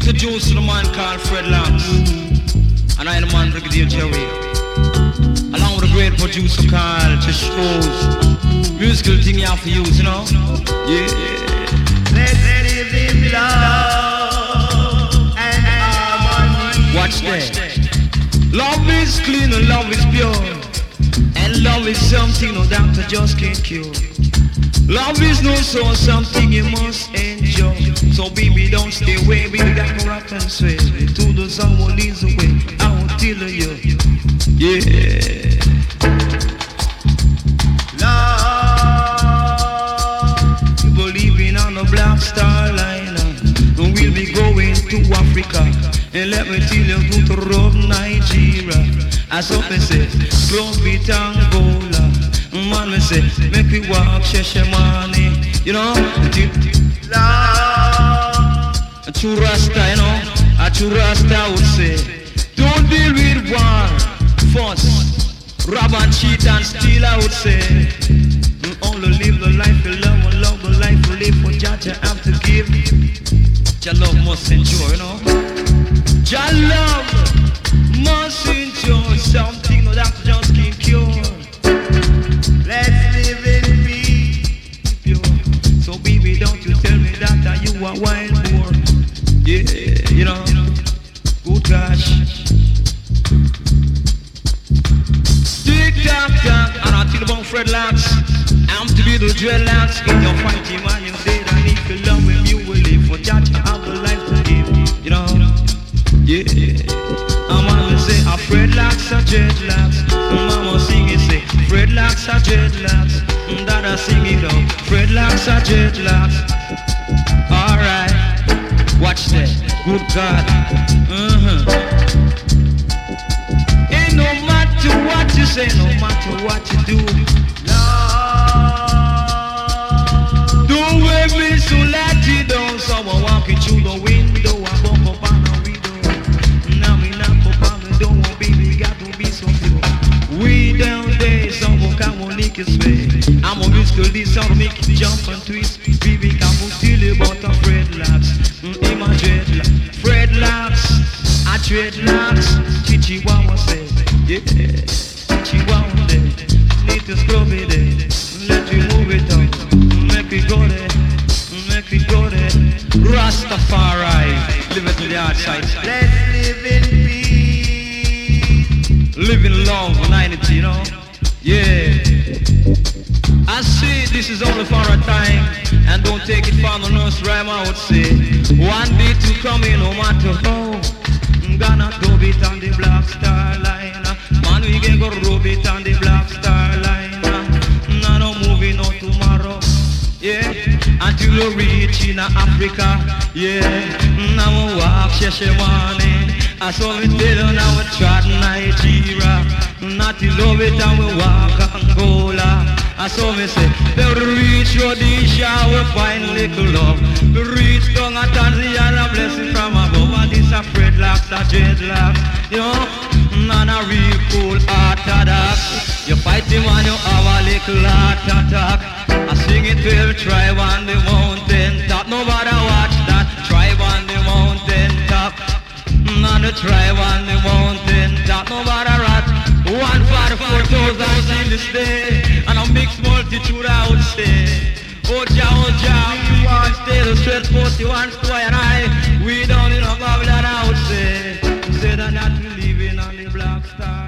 introduce to the man called Fred Lance, and I am the man Brigadier Jerry, along with a great producer called Tish Rose. Musical thing you have to use, you know? Yeah. Let's live in love and harmony. Watch that. Love is clean and love is pure, and love is something no doctor just can't cure. Love is no so something you must enjoy. So baby don't stay away, baby got no rock and sway. To the someone leads away, I will tell you. Yeah. Love, believing on the Black Star Line, we'll be going to Africa. And let me tell you to rub Nigeria. As up and say, close beat Angola. Man, me say, make we walk Sheshemani. You know? Love. A true Rasta, you know? A true Rasta would say, don't deal with war, fuss, rob and cheat and steal, I would say. You only live the life you love and love the life you live. For Jah you have to give. Jah love must endure, you know? Jah love must endure. Something no that just can't cure. Let's live in peace. Pure. So baby, don't you tell me that you are wild boar. Yeah, you know. Good gosh. Tick tock tock, and I tell about Fred Lance. I'm to be the dreadlocks in your fighting man. You dead, and if you love him, you will live. For Jah you have the life to live. You know. Yeah. Mama say, a Fred Lance, a dreadlocks. Mama sing it, say, Fred Lance, a dreadlocks. Dada sing it out, Fred Lance, a dreadlocks. Alright, watch that, good God. Ain't no matter what you say, no matter what you do. Lord, don't wait me so let you down. Someone walking through the window, I bump up on the window. Now me knock up on the door, baby, got to be so pure. We down there, someone come on lick his way. I'm a musical, this sound make it jump and twist. Baby, come on tell you about a Fred Lance. In my dreadlocks, Fred Lance, a dreadlocks. Chihuahua say, yeah, Chihuahua say, need to scrub it there. Let me move it on, make it go there, make it go there. Rastafari, live it to the outside. Let's live in peace. Live in love, unity, you know? Yeah. I say this is only for a time, and don't take it for the nurse rhyme, I would say. One day to come in, no matter how. Gonna rub it on the Black Star Line. Man, we can go rub it on the Black Star Line. No moving on tomorrow. Yeah, until we reach in Africa. Yeah, now we walk Sheshemani. I saw me tell you now we trot Nigeria. Not to love it and we walk Angola. I saw me say, they reach Rhodesia, we find little love. We reach down at Tanzania, a blessing from above. And this a Fred Lance, a dreadlocks. You know, none a real cool heart attack. You fight him and you have a little heart attack. I sing it till tribe on the mountain top. Nobody watch that tribe on the mountain top. On the tribe on the mountain top. Nobody rat. 144,000 in this day, and a mixed multitude I would say. Oja, we want stay the straight 41 square and I. We down in a Babylon I would say. Say that we living on the Black Star.